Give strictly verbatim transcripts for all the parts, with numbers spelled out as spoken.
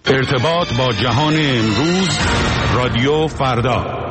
ارتباط با جهان امروز، رادیو فردا.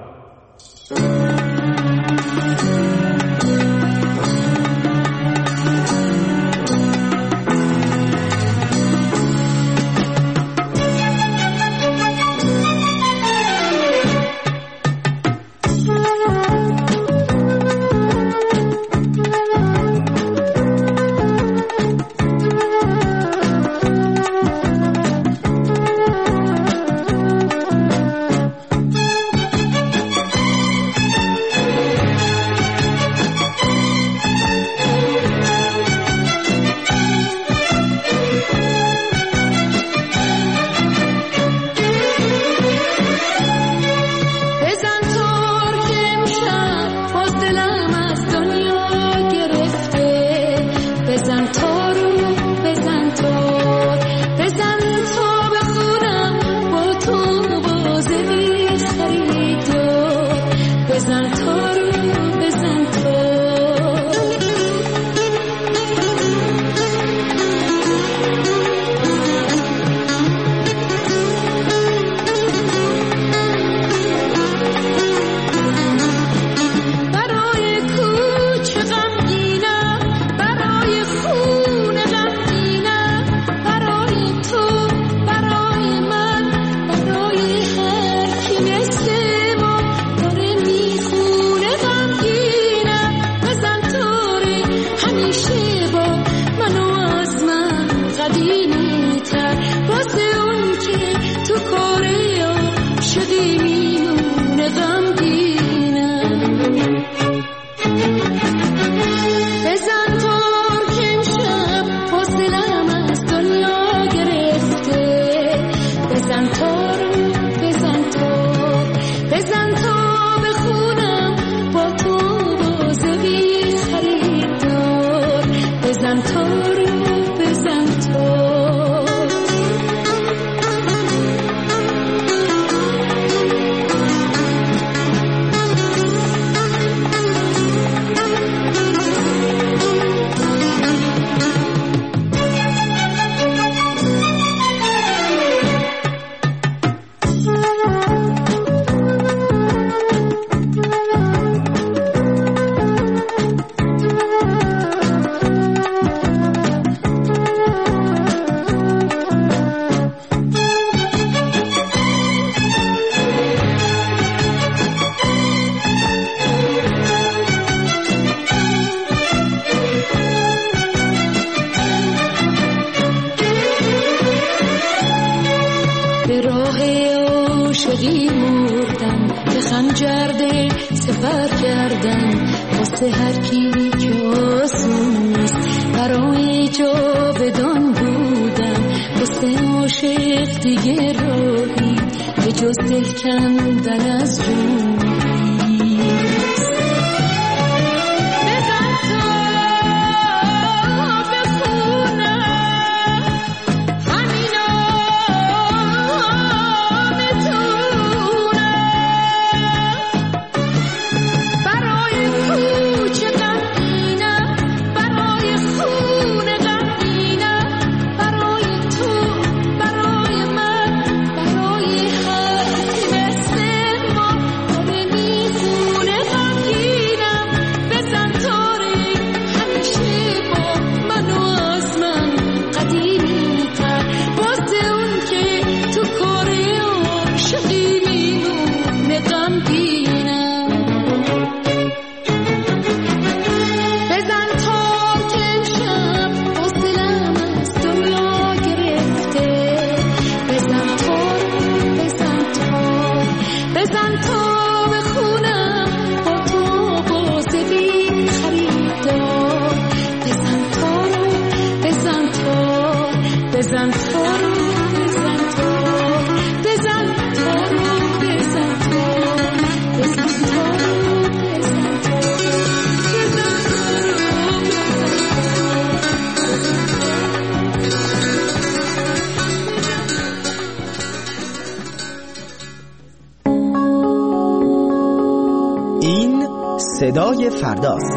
صدای فرداست.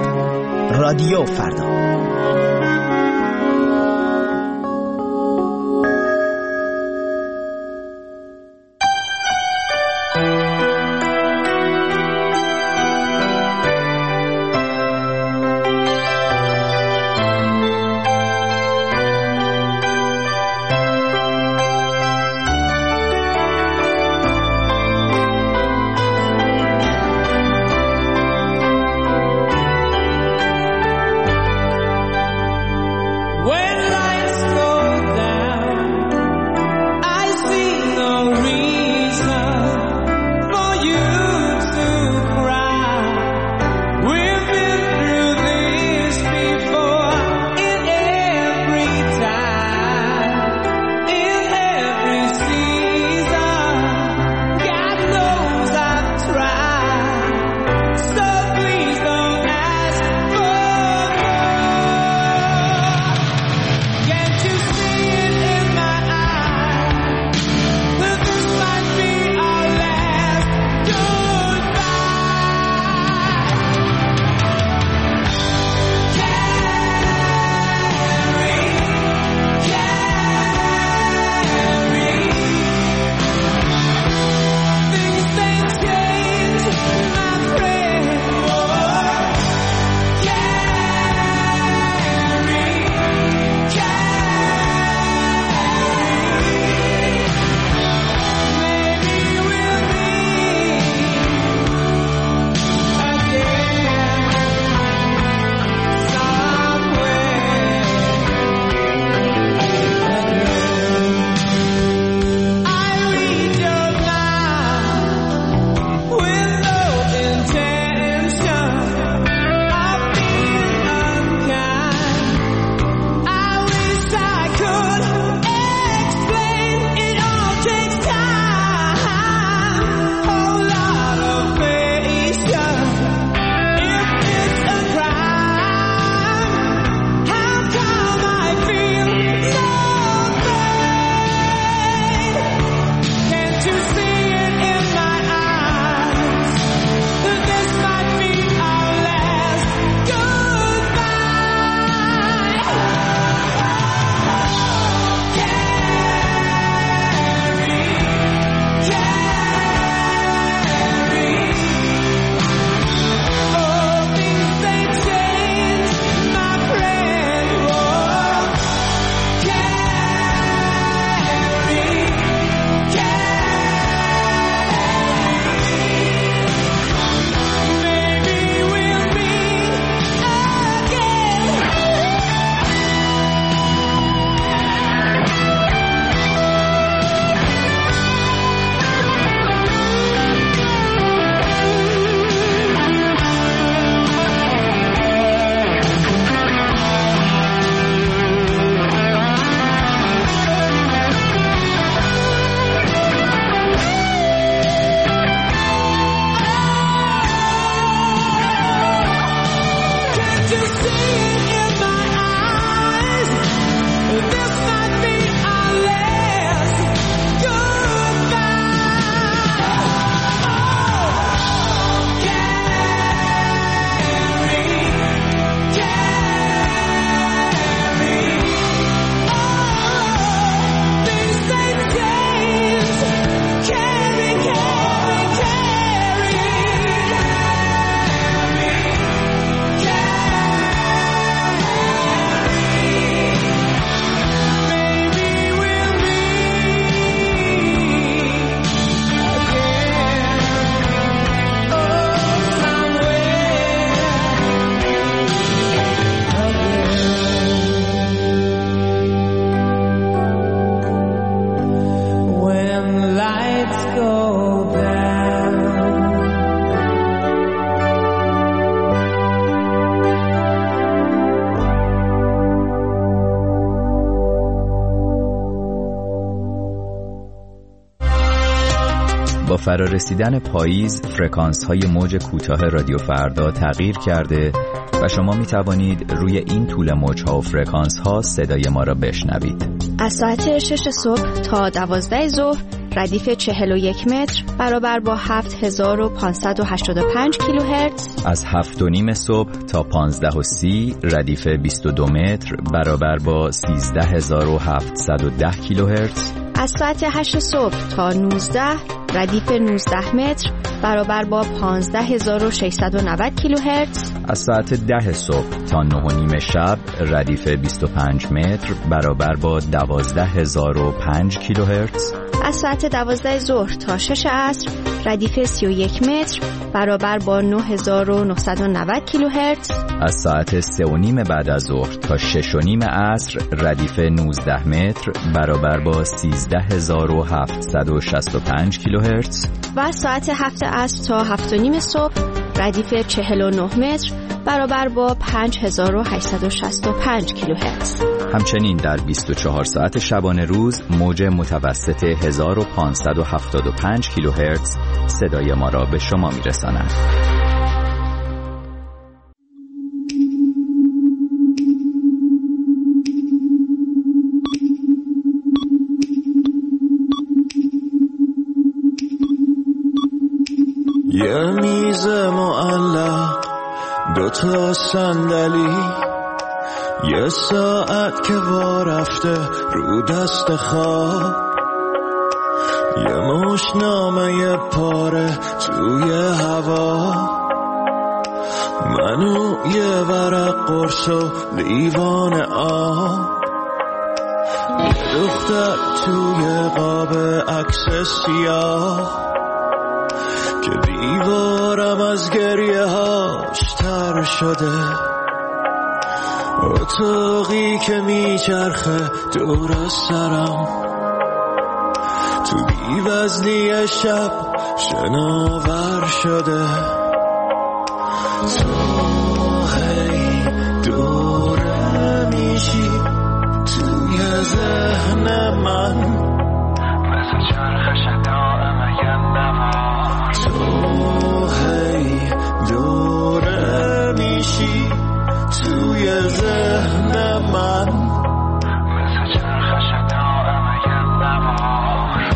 رادیو فردا. let's go back. با فرارسیدن پاییز فرکانس های موج کوتاه رادیو فردا تغییر کرده و شما می توانید روی این طول موج ها و فرکانس ها صدای ما را بشنوید. از ساعت شش صبح تا دوازده ظهر ردیف چهل و یک متر برابر با هفت هزار و پانصد و هشتاد و پنج کیلوهرتز. از هفت و نیم صبح تا پانزده و سی ردیف بیست و دو متر برابر با سیزده هزار و هفتصد و ده کیلوهرتز. از ساعت هشت صبح تا نوزده ردیف نوزده متر برابر با پانزده هزار و ششصد و نود کیلوهرتز. از ساعت ده صبح تا نه و نیم شب ردیف بیست و پنج متر برابر با دوازده هزار و پنج کیلوهرتز. از ساعت دوازده ظهر تا شش عصر ردیف سی و یک متر برابر با نه هزار و نهصد و نود کیلوهرتز. از ساعت سه و نیم بعد از ظهر تا شش و نیم عصر ردیف نوزده متر برابر با سیزده هزار و هفتصد و شصت و پنج کیلوهرتز. و از ساعت هفت عصر تا هفت و نیم صبح ردیف چهل و نه متر برابر با پنج هزار و هشتصد و شصت و پنج کیلوهرتز. همچنین در بیست و چهار ساعت شبانه روز موج متوسط هزار و پانصد و هفتاد و پنج کیلوهرتز صدای ما را به شما میرساند. یه میز معلق، دوتا صندلی، یه ساعت که وا رفته رو دست خواب، یه مشنامه یه پاره توی هوا، منو یه ورق قرص و لیوان آب، یه دختر توی قاب عکس سیاه که دیوارم از گریه هاش تر شده، اتاقی که میچرخه دور سرم، تو بی‌وزنی شب شناور شده، تو هی دوره میشی توی ذهن من، مثل چرخش دائم یه نوار، تو هی دوره میشی توی ذهن من، مثل چرخش دائم یه نوار.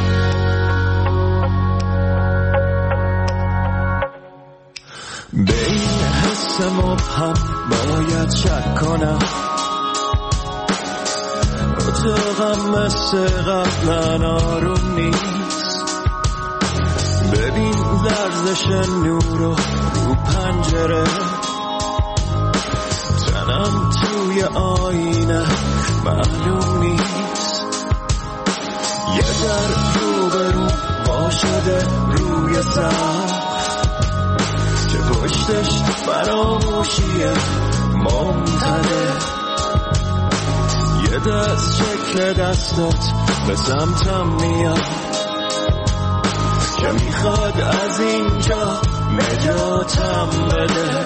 به این حس مبهم باید شک کنم، اتاقم مثل قبلا آروم نیست، ببین لرزش نور رو رو پنجره، تنم توی آینه معلوم نیست، یه در رو به رو وا شده روی سقف که پشتش فراموشیه ممتده، یه دست شکل دستات به سمتم میاد که میخواد از اینجا نجاتم بده،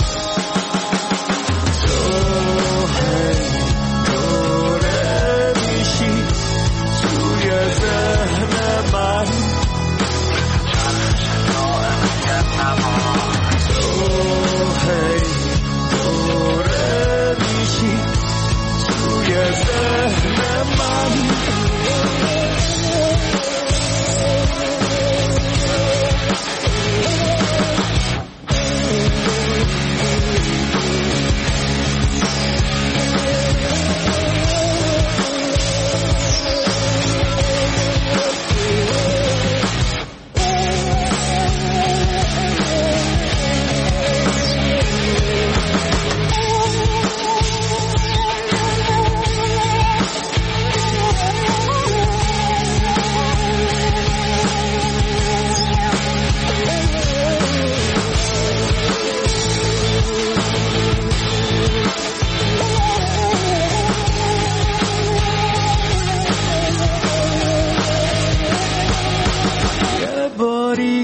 تو هی دوره میشی توی ذهن من، تو هی دوره میشی توی ذهن من.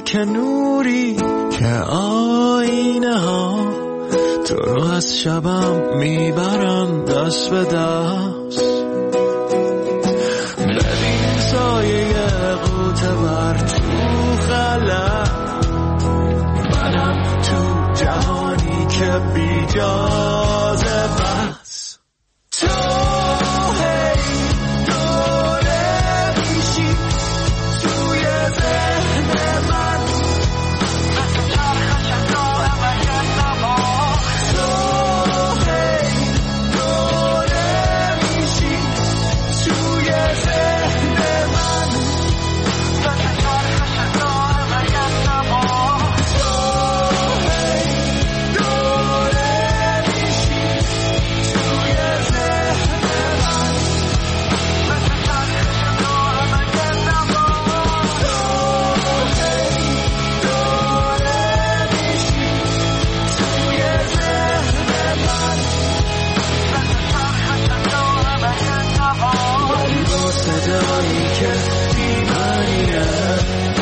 که نوری که آینه ها تو رو از شبم میبرن دست به دست. ببین سایه قوطه بر تو خلا، منم تو جهانی که بی جازه بس. تو هی دوره میشی توی ذهن من، مثل چرخش دائم یه تو هی دوره میشی توی ذهن من، مثل چرخش دائم یه تو هی دوره میشی توی ذهن من، مثل چرخش دائم یه تو هی دوره میشی توی ذهن من، مثل چرخش دائم یه ولی با صدایی که بی‌معنیه.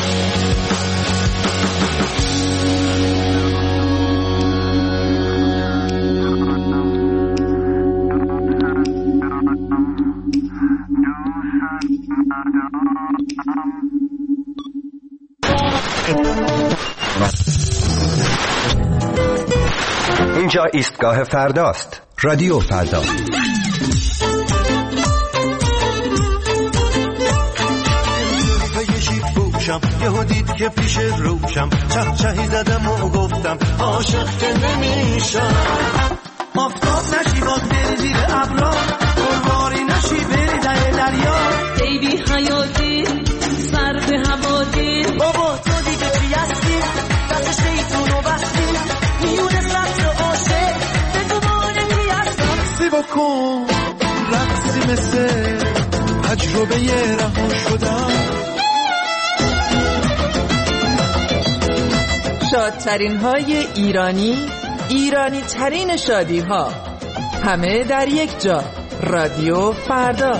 اینجا ایستگاه فرداست. رادیو فردا. یهو دید که پیش روشم، چه چهی زدم و گفتم عاشق که نمیشم. آفتاب نشی باز بری زیر ابرا، گلواری نشی بری در دریا. بیبی حیاتی سر به هوادی، بابا تو دیگه چی هستی؟ دست شیطون و بستی میونه سطر عاشق به دوباره کی هستم. سی بکن رقصی مثل تجربه یه رها شدم. شادترین های ایرانی، ایرانی ترین شادی ها، همه در یک جا. رادیو فردا.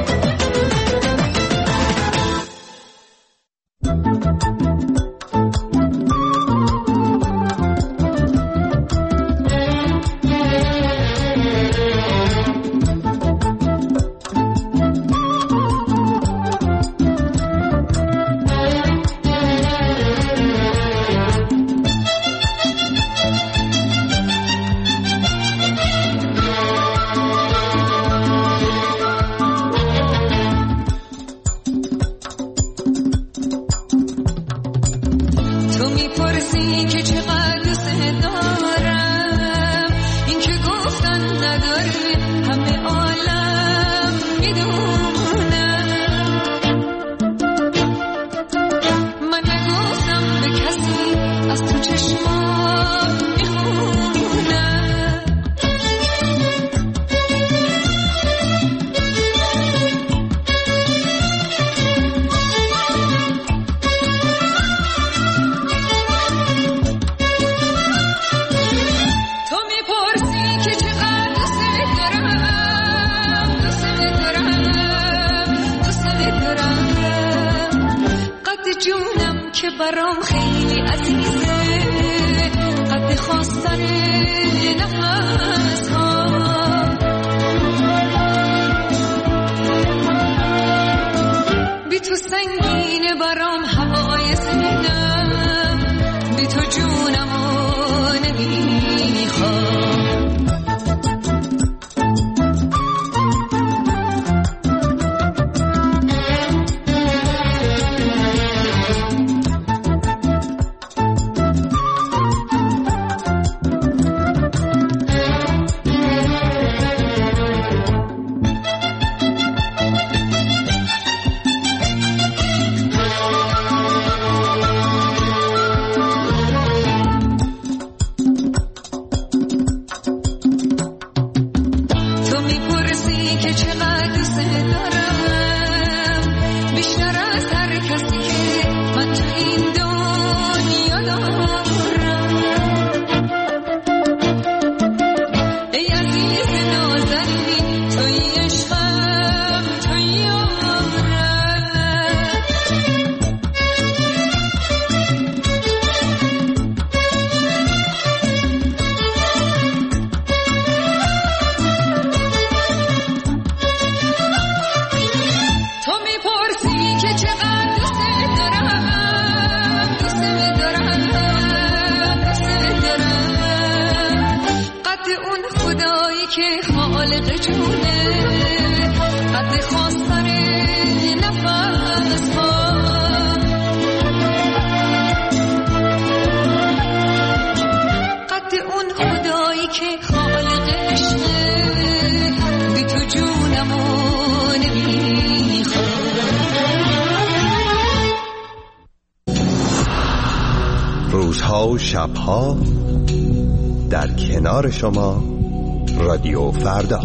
برام خیلی عزیزه، قد خواستن نفس ها. بی تو سنگینه برام هوای سینم، بی تو جونمو نمیخوام. خدایی که خالق جونه قد خواستن نفس ها قد اون خدایی که خالق عشقه بی تو جونمو نمیخواد. روزها و شبها در کنار شما رادیو فردا.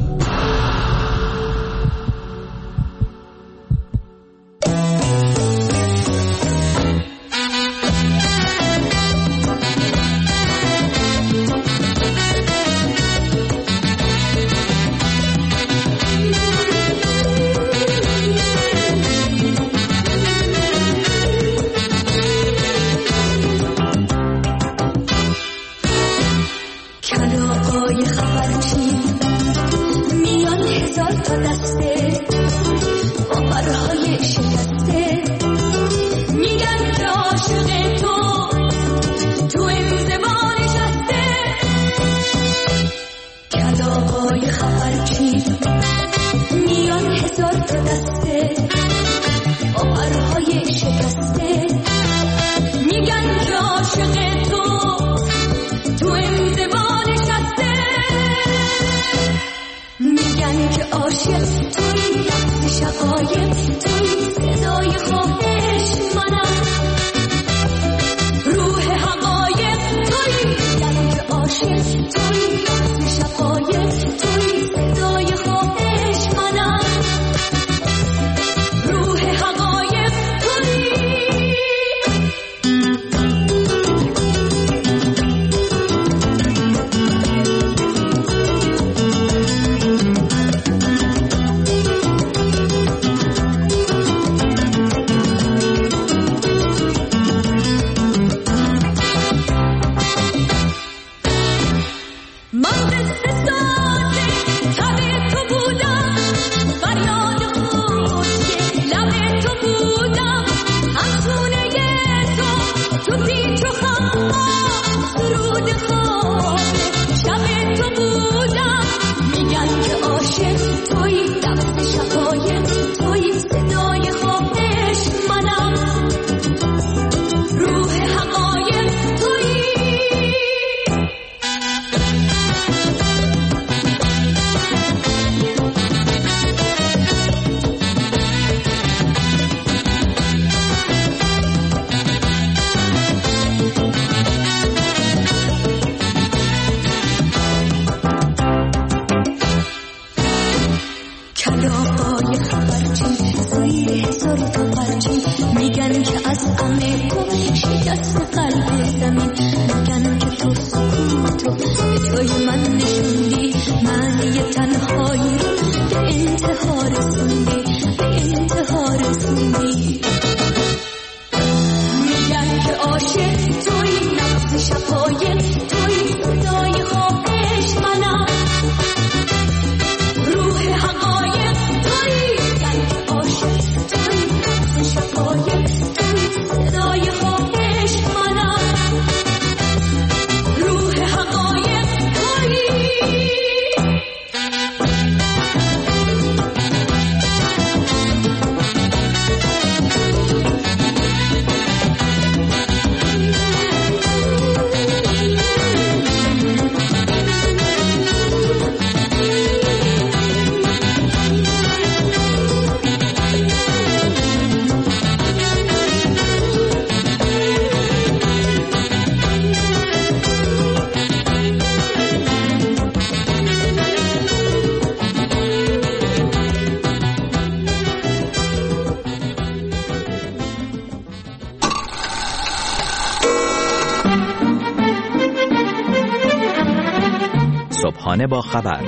صبحانه با خبر،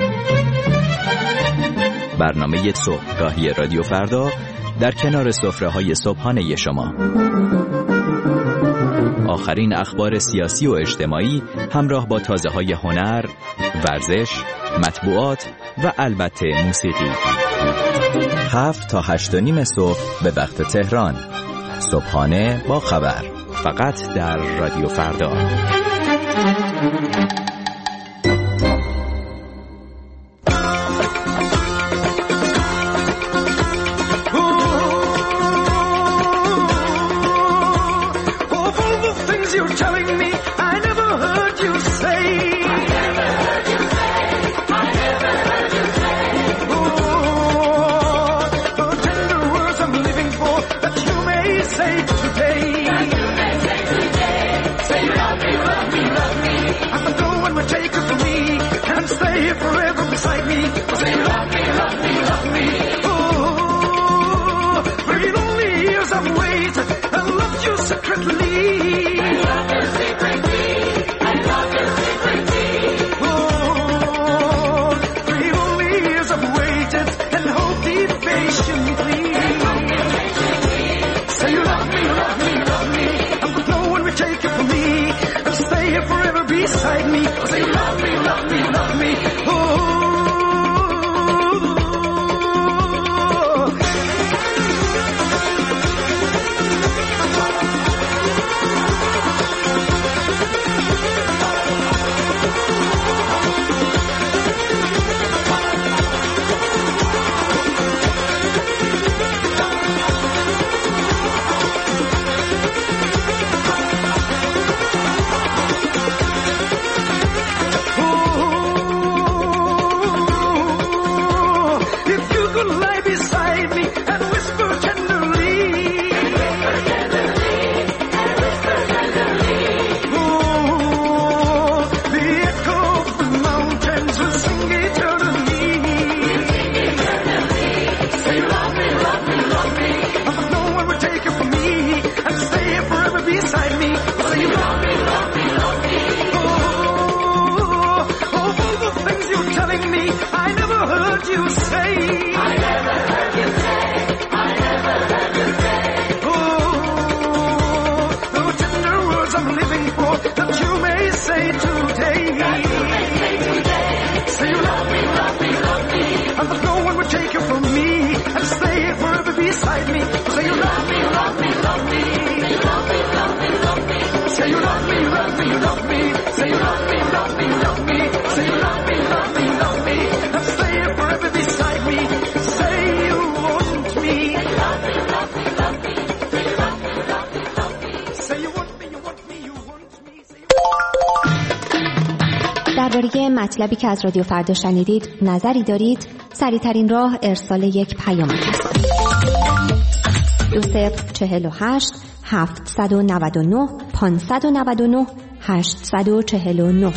برنامه صبحگاهی رادیو فردا در کنار سفره‌های صبحانه شما. آخرین اخبار سیاسی و اجتماعی همراه با تازه‌های هنر، ورزش، مطبوعات و البته موسیقی. هفت تا هشت و نیم صبح به وقت تهران. صبحانه با خبر، فقط در رادیو فردا. مطلبی که از رادیو فردا شنیدید نظری دارید، سریع‌ترین راه ارسال یک پیام است. دو صفر چهل و هشت هفتصد و نود و نه پانصد و نود و نه هشتصد و چهل و نه.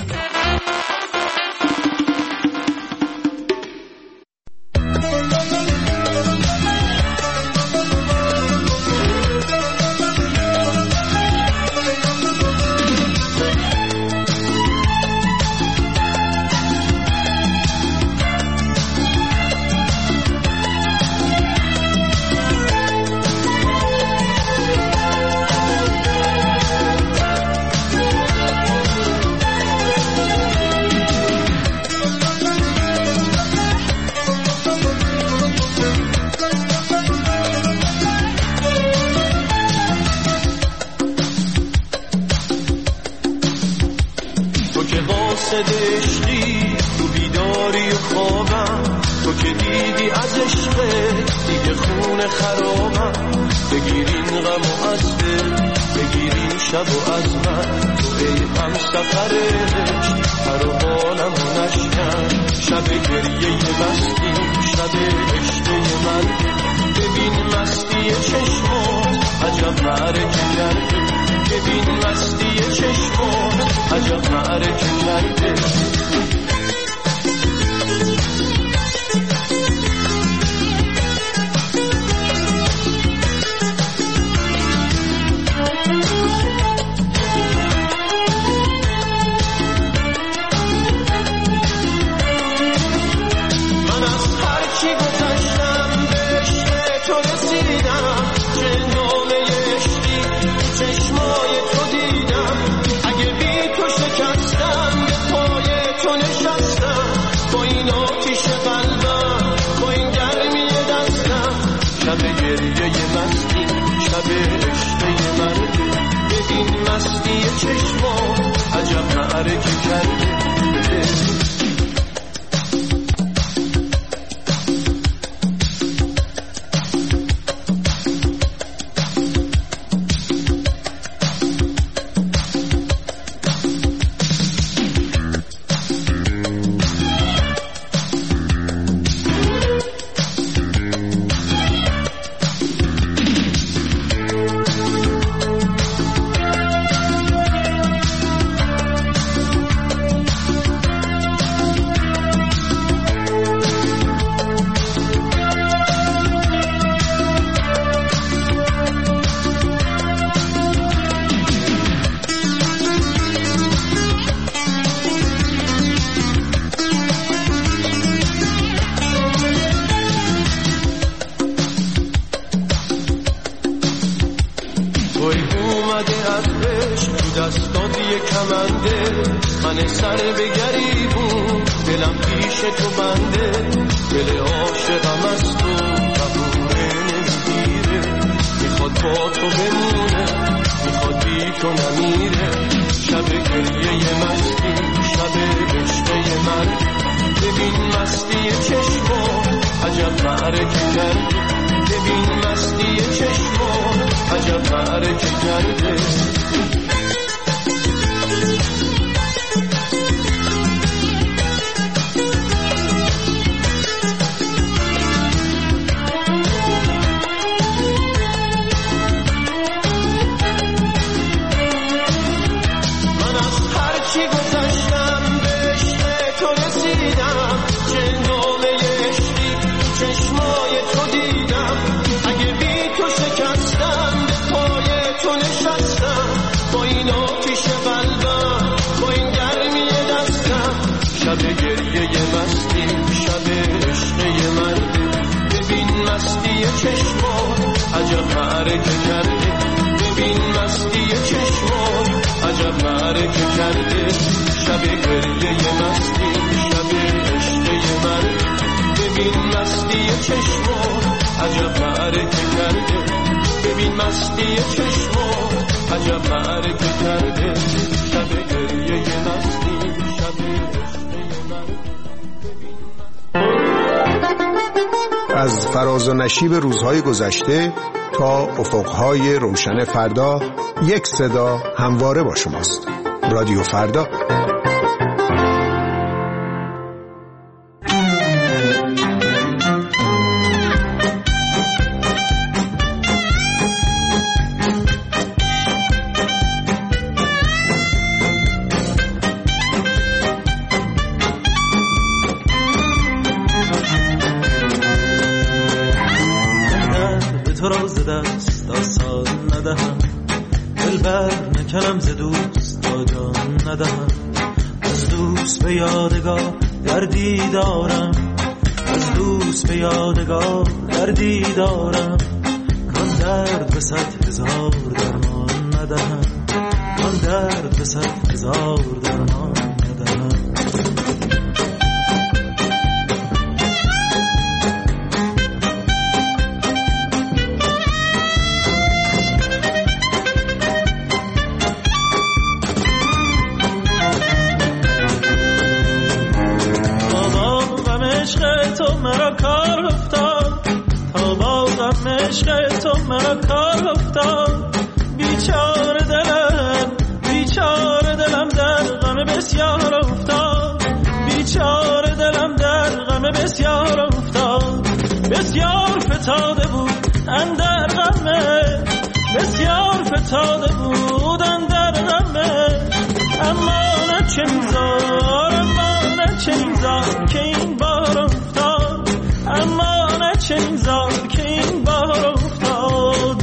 از فراز و نشیب روزهای گذشته تا افقهای روشن فردا، یک صدا همواره با شماست. رادیو فردا. دست آسان ندهم، دلبر نکنم ز دوست تا جان ندهم. از دوست به یادگار دردی دارم، از دوست به یادگار دردی دارم. کان درد به صد هزار درمان ندهم، کان درد به صد هزار درمان ندهم. تو مرا کار افتاد، تا با غم عشق تو مرا کار افتاد. بیچاره دلم، بیچاره دلم در غم بسیار افتاد، بیچاره دلم در غم بسیار افتاد. بسیار فتاده بود اندر غمه، بسیار فتاده بود اندر غمه. اما نه چه میزار، اما نه چه میزار که این بار افتاد، اما نه چه میزار که این بار افتاد.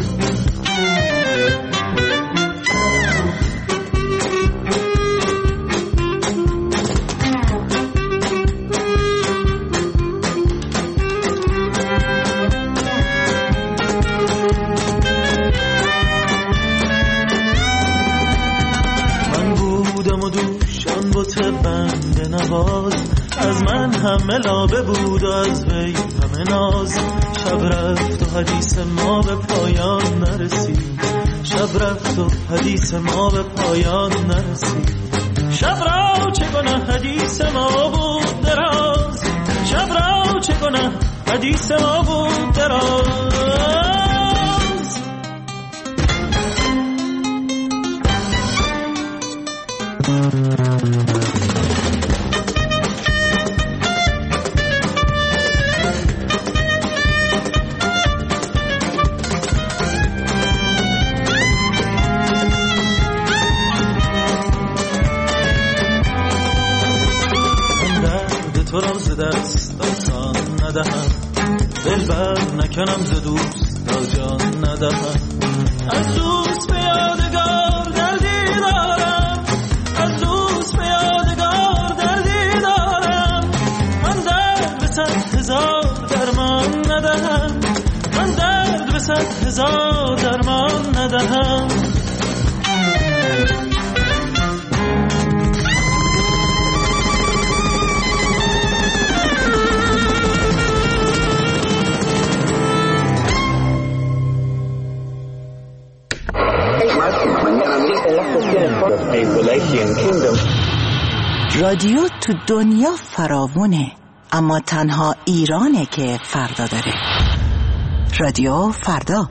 من بودم و دوشان بوت بنده نواز، از من همه لابه بود و از وی همه ناز. شب رفت و حدیث ما به پایان نرسید، شب رفت و حدیث ما به پایان نرسید. شب را چه گناه حدیث ما بود دراز، شب را چه گناه حدیث ما بود دراز. تو را ز دست آسان ندهم، دلبر نکنم ز دوست تا جان ندهم. از دوست به یادگار دردی دارم، از دوست به یادگار دردی دارم. من درد به صد هزار درمان ندهم، من درد به صد هزار درمان ندهم. رادیو تو دنیا فراوونه، اما تنها ایرانه که فردا داره. رادیو فردا.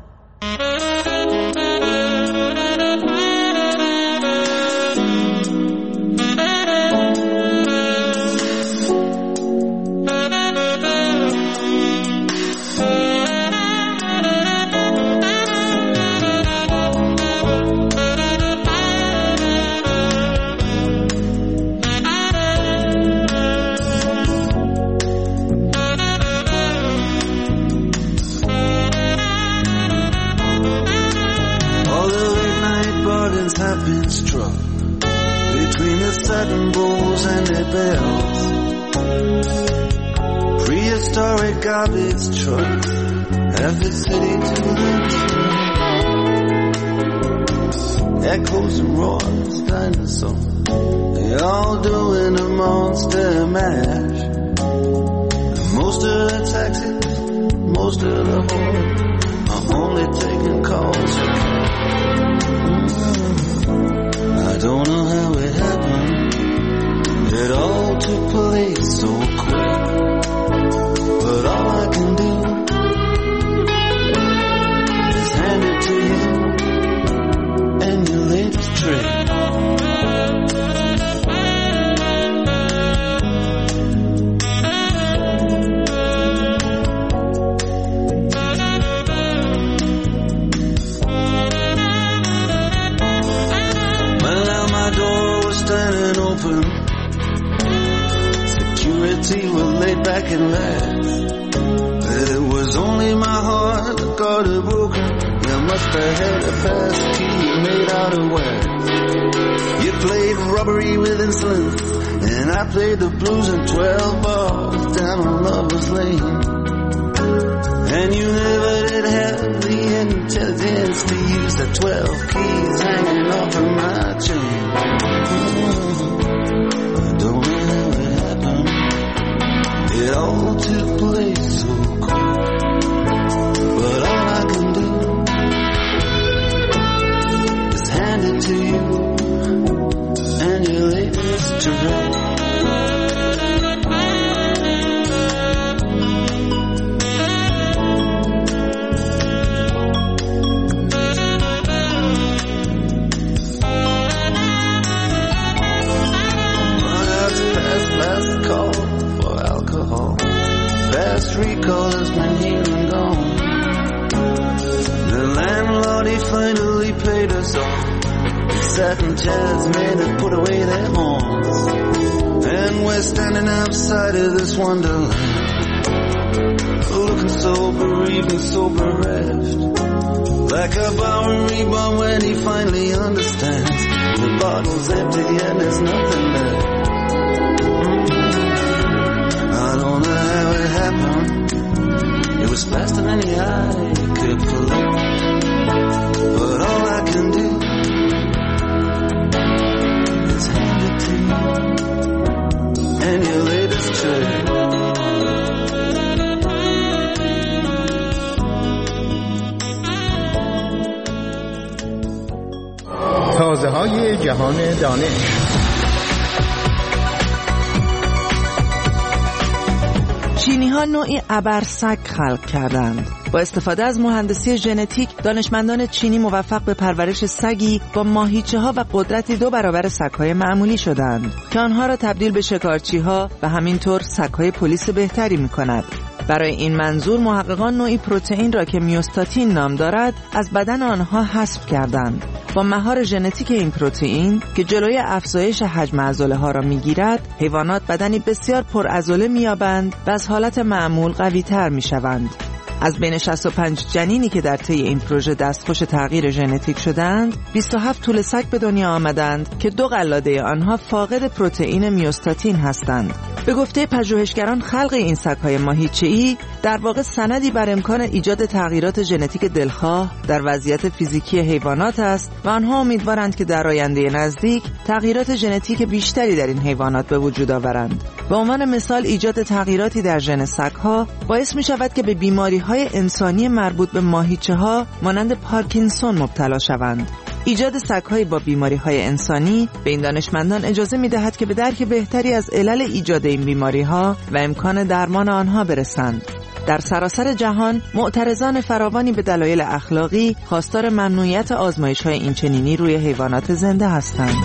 Have been struck between the satin bowls and the bells. Prehistoric garbage trucks have the city to themselves. Echoes and roars, dinosaurs, they all doing a monster mash. And most of the taxis, most of the whores are only taking calls for cash. I don't know how it happened, it all took place so quick. But all I can do is hand it to you and your latest trick. Standing open, security was laid back and laughed. It was only my heart that got it broken. must have had a fast key made out of wax. You played rubbery with insolence, and I played the blues in twelve bars down on Lover's Lane. And you never did have the intelligence to use the twelve keys hanging off of my chain. I don't know how it happened. It all took place so quick. But all I can do is hand it to you and your latest trick. Recall has been here and gone. The landlord, he finally paid us off. The satin chairs made us put away their horns. And we're standing outside of this wonderland, looking so bereaved and so bereft, like a Bowery bomb when he finally understands the bottle's empty and there's nothing left. I don't know how it happened. It was faster than any eye could collect. But all I can do is hand it to you and your latest trick. تازه های جهان دانش. چینی ها نوعی ابرسگ خلق کردند. با استفاده از مهندسی ژنتیک، دانشمندان چینی موفق به پرورش سگی با ماهیچه ها و قدرتی دو برابر سگ‌های معمولی شدند که آنها را تبدیل به شکارچی ها و همینطور سگ‌های پلیس بهتری می‌کند. برای این منظور محققان نوعی پروتئین را که میوستاتین نام دارد از بدن آنها حذف کردند. با مهار ژنتیک این پروتئین که جلوی افزایش حجم عضله‌ها را می‌گیرد، حیوانات بدنی بسیار پرعضله می‌یابند و از حالت معمول قوی‌تر می‌شوند. از بین شصت و پنج جنینی که در طی این پروژه دستخوش تغییر ژنتیک شدند، بیست و هفت توله سگ به دنیا آمدند که دو قلاده آنها فاقد پروتئین میوستاتین هستند. به گفته پژوهشگران، خلق این سگ‌های ماهیچه‌ای در واقع سندی بر امکان ایجاد تغییرات ژنتیک دلخواه در وضعیت فیزیکی حیوانات است و آنها امیدوارند که در آینده نزدیک تغییرات ژنتیک بیشتری در این حیوانات به وجود آورند. به عنوان مثال، ایجاد تغییراتی در ژن سگ‌ها باعث می‌شود که به بیماری‌های انسانی مربوط به ماهیچه‌ها مانند پارکینسون مبتلا شوند. ایجاد سگ‌های با بیماری‌های انسانی به این دانشمندان اجازه می‌دهد که به درک بهتری از علل ایجاد این بیماری‌ها و امکان درمان آنها برسند. در سراسر جهان معترضان فراوانی به دلایل اخلاقی خواستار ممنوعیت آزمایش‌های اینچنینی روی حیوانات زنده هستند.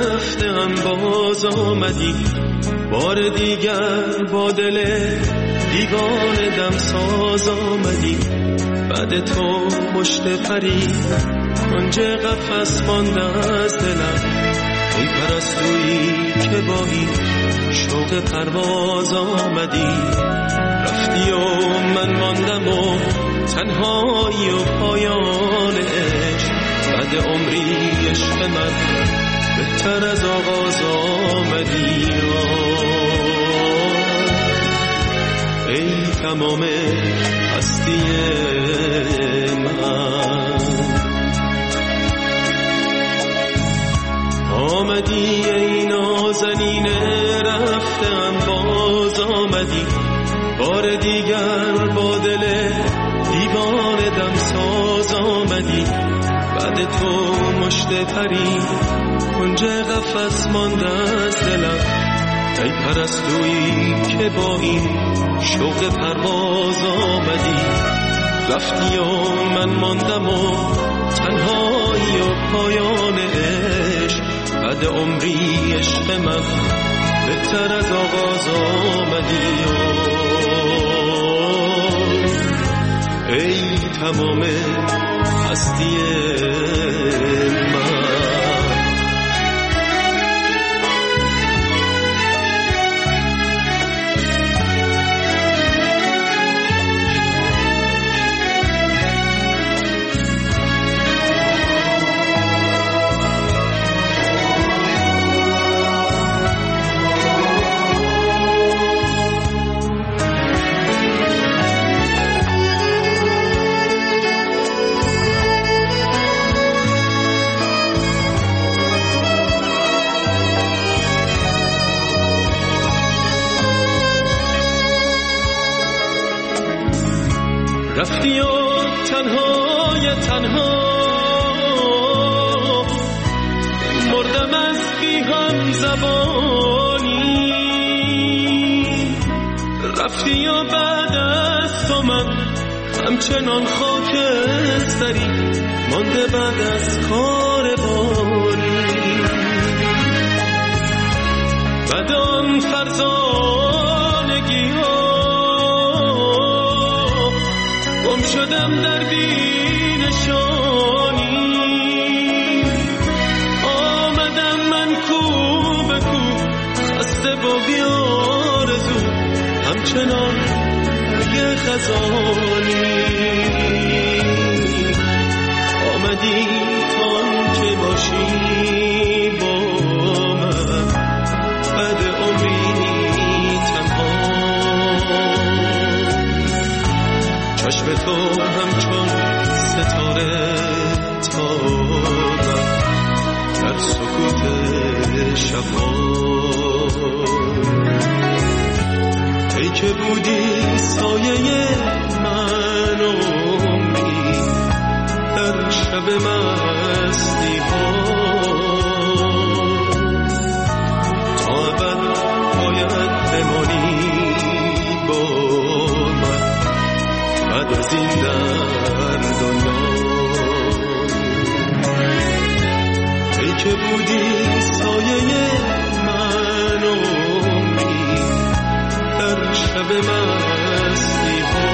آمدی بار دیگر با دل دیوانه دم ساز آمدی، بعد تو مشت پری کنج قفس مانده از دلم. ای پرستویی که با این شوق پرواز آمدی، رفتی و من ماندم و تنهایی و پایان عشق. بعد عمری عشق من بهتر از آغاز آمدی. ای تمام هستی من، آمدی ای نازنین رفتم باز آمدی، بار دیگر با دل دیوانه دم ساز آمدی. بعد تو مشت پری کنج قفس مانده از دلم. ای پرستویی که با این شوق پرواز آمدی، رفتی و من ماندم و تنهایی و پایان عشق. بعد عمری عشق من بهتر از آغاز آمدی. ای تمام هستی من. رفتی و تنهای تنها مردم از بی هم زبانی. رفتی و بعد از تو من همچنان خاکستری مانده بعد از کاروانی. بعد آن فرزانگی ها گم شدم در بینشانی. آمدم من کو به کو خسته با بیارزو همچنان برگ خزانی. آمدی تان که باشی با من بعد عمری تنها. چشم تو همچون ستاره تابم در سکوت شبها. ای که بودی سایه من عمری در شب مستی ها. تا ابد باید بمانی با من بعد از این در دنیا. ای که بودی سایه من عمری در شب مستی ها.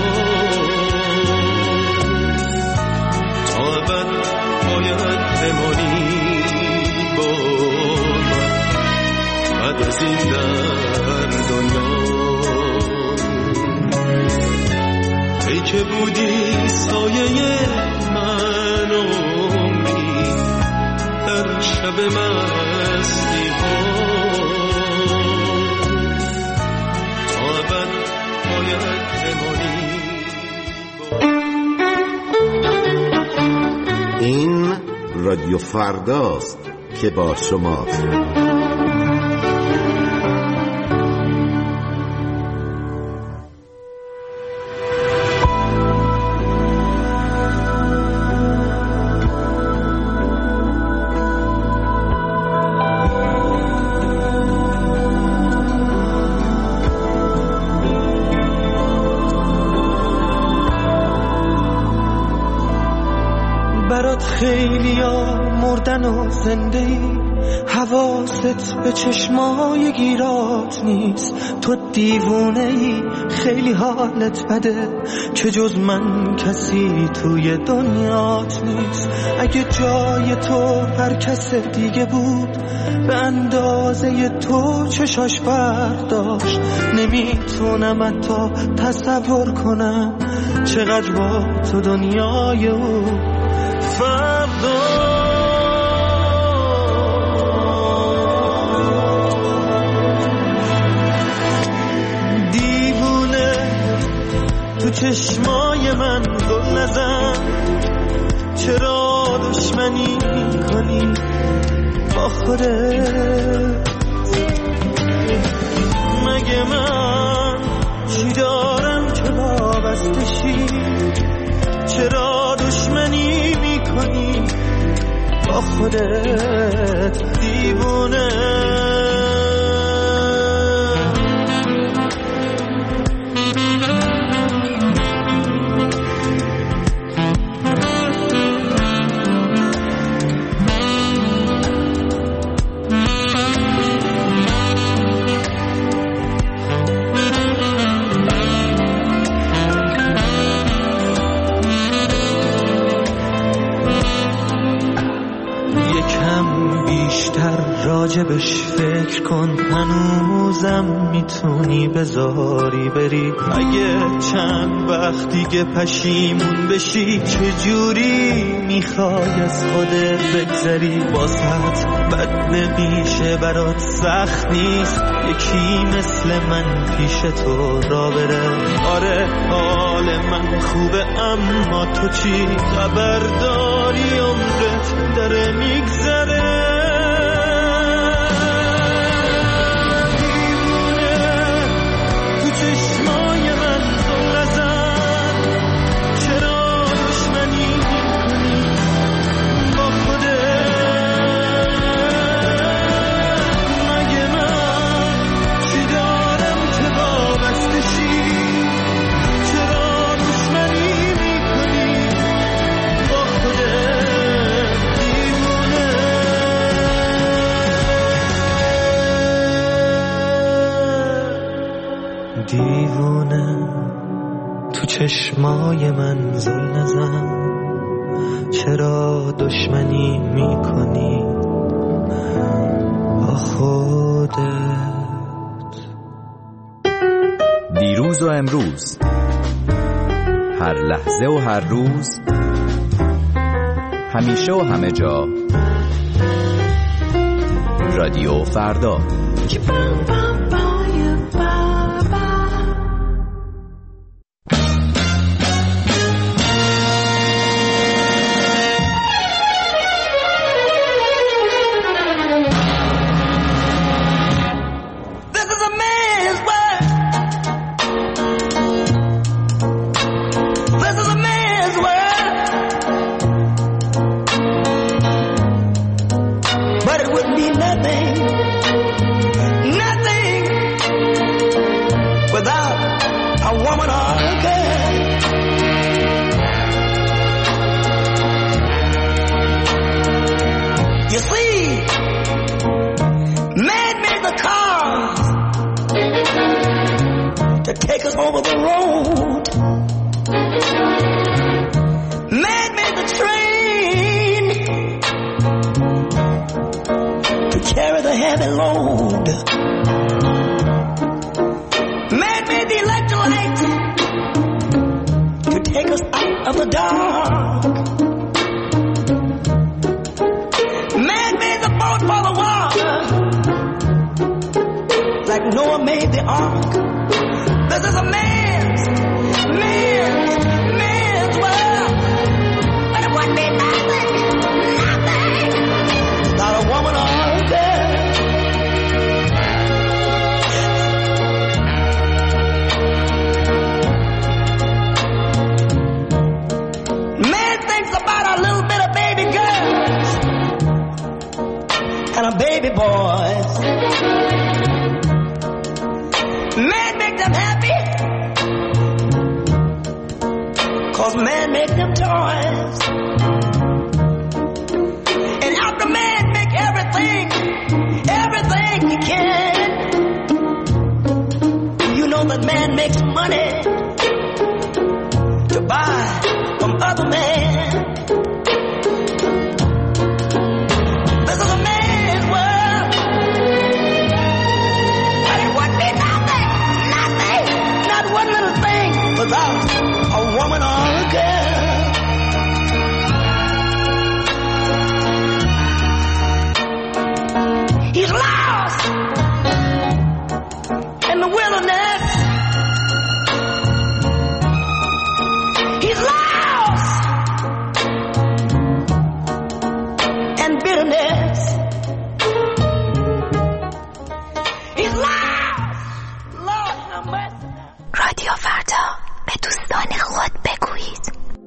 تا ابد باید بمانی با من بعد از این در دنیا. ای که بودی سایه من عمری در شب مستی ها. تا ابد باید بمانی. این رادیو فرداست که با شماست. خیلی ها مردن و زنده ای، حواست به چشمای گیرات نیست، تو دیوونه ای خیلی حالت بده که جز من کسی توی دنیات نیست. اگه جای تو هر کس دیگه بود به اندازه تو چشاش برداشت، نمیتونم حتی تصور کنم چقدر با تو دنیای او فردا. تو چشمای من گل نزن، چرا دشمنی کنی با خودت؟ مگه من چی دارم که وابسته شی؟ چرا دشمنی میکنی با خودت دیوونه؟ راجبش فکر کن، هنوزم میتونی بذاری بری. اگه چند وقت دیگه پشیمون بشی، چجوری میخوای از خودت بگذری؟ واسط بد نمیشه، برات سخت نیست یکی مثل من پیش تو را بره. آره حال من خوبه، اما تو چی خبر داری؟ عمرت داره میگذره. دیوونه تو چشمای من زل نزن، چرا دشمنی میکنی با خودت؟ دیروز و امروز، هر لحظه و هر روز، همیشه و همه جا، رادیو فردا. Baby boys, men make them happy, 'cause men make them toys. And after men make everything one man makes money to buy from other men. This is a man's world. But it would be nothing, nothing, not one little thing without a woman or a girl. He's lost in the wilderness. He's lost in bitterness. He's lost. Lord have mercy. رادیو فردا، به دوستان خود بگویید.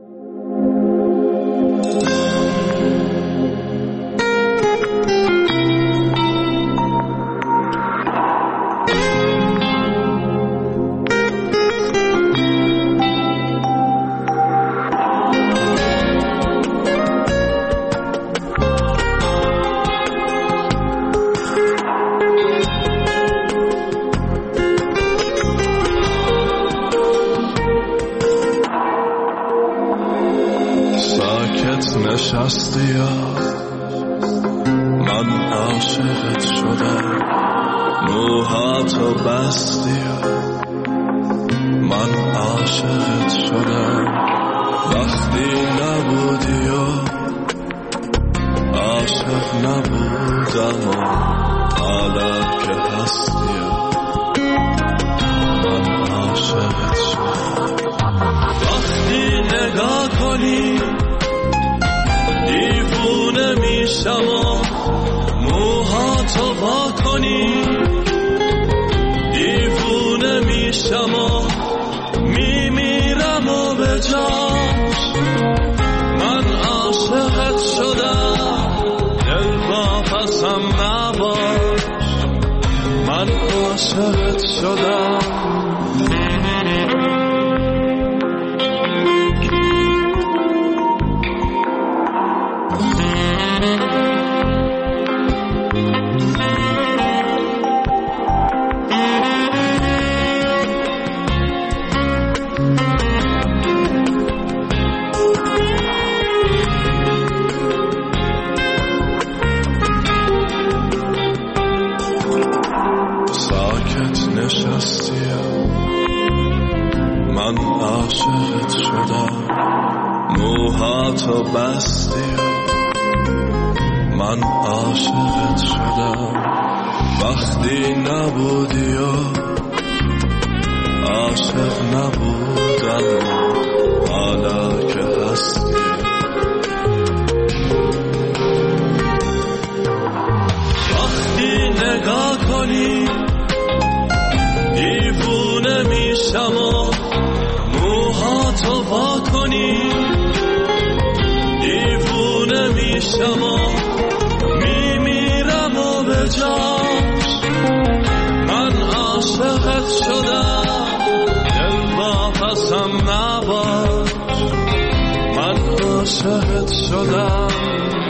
نشستی من عاشقت شدم موهاتو بستی من عاشقت شدم وقتی نبودی و عاشق نبودم و حالا که هستی من عاشقت شدم وقتی نگاه کنی دیوونه میشم و موهاتو وا کنی دیوونه میشم و میمیرم و به جاش من عاشقت شدم دل واپسم نباش من عاشقت شدم من عاشقت شدم موهاتو بستی من عاشقت شدم وقتی نبودی و عاشق نبودم حالا که هستی وقتی نگاه کنی دیوونه میشم و موهاتو وا کنی دیوونه میشم و میمیرم و به جاش من عاشقت شدم دل واپسم نباش من عاشقت شدم